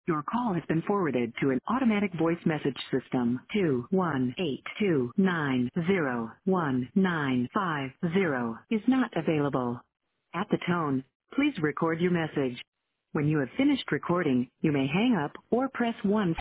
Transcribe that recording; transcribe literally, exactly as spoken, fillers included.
Your call has been forwarded to an automatic voice message system. two one eight two nine zero one nine five zero is not available. At the tone, please record your message. When you have finished recording, you may hang up or press one.